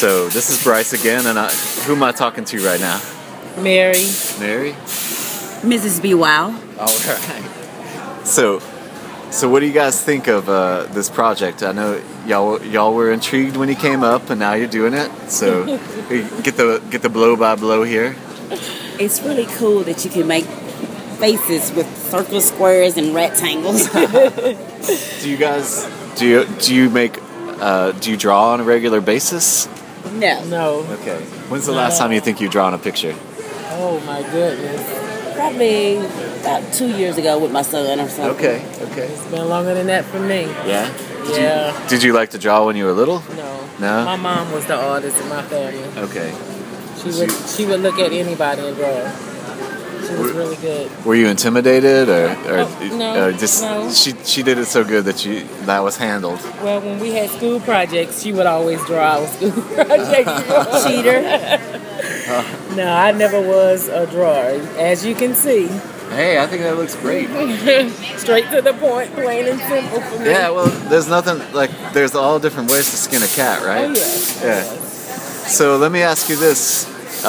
So this is Bryce again, and who am I talking to right now? Mary. Mary? Mrs. B. Wow. All right. So what do you guys think of this project? I know y'all were intrigued when he came up, and now you're doing it. So get the blow by blow here. It's really cool that you can make faces with circles, squares, and rectangles. Do you guys do you draw on a regular basis? No. No. Okay. When's the last time you think you've drawn a picture? Oh my goodness. Probably about 2 years ago with my son or something. Okay. It's been longer than that for me. Yeah. Yeah. Did you like to draw when you were little? No. No? My mom was the artist in my family. Okay. She would look at anybody and draw. She was really good. Were you intimidated, or No, just no. she did it so good that was handled? Well, when we had school projects, she would always draw our school projects. Cheater. No, I never was a drawer, as you can see. Hey, I think that looks great. Straight to the point, plain and simple for me. Yeah, well, there's nothing there's all different ways to skin a cat, right? Oh, yeah. Yeah. So let me ask you this: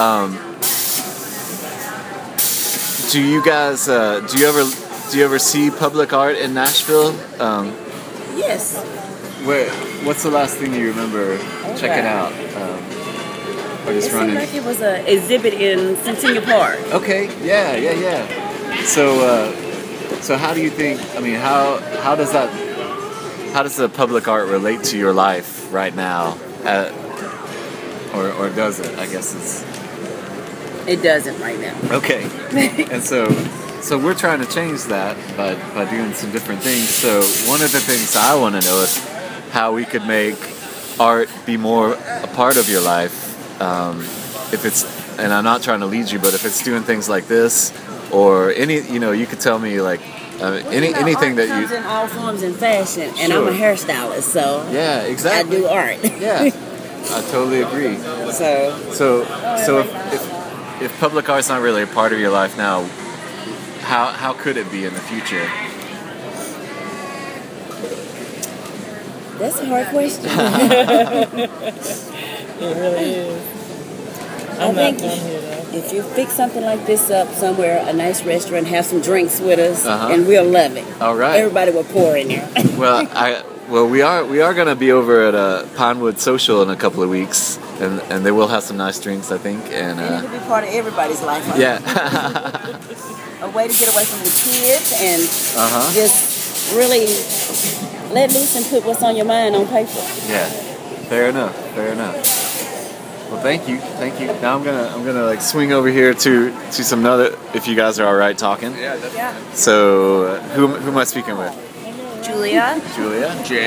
do you guys do you ever see public art in Nashville? Yes. What's the last thing you remember checking out? Or just It running? seemed like it was an exhibit in Centennial Park. Okay. Yeah. So how do you think? I mean, how does the public art relate to your life right now? Or does it? I guess it's. It doesn't right now. Okay. And so we're trying to change that by doing some different things. So one of the things I want to know is how we could make art be more a part of your life. If it's, and I'm not trying to lead you, but if it's doing things like this, or you could tell me anything art that comes you. in all forms and fashion, and Sure. I'm a hairstylist, so Yeah, exactly. I do art. Yeah, I totally agree. So if public art's not really a part of your life now, how could it be in the future? That's a hard question. It really is. I think if you fix something like this up somewhere, a nice restaurant, have some drinks with us, and we'll love it. All right. Everybody will pour in there. Well, we are going to be over at Pinewood Social in a couple of weeks, and they will have some nice drinks, I think. And it'll be part of everybody's life. yeah. A way to get away from the kids and just really let loose and put what's on your mind on paper. Yeah. Fair enough. Well, thank you. Now I'm gonna swing over here to some other. If you guys are all right talking. Yeah. So who am I speaking with? Julia. Julia.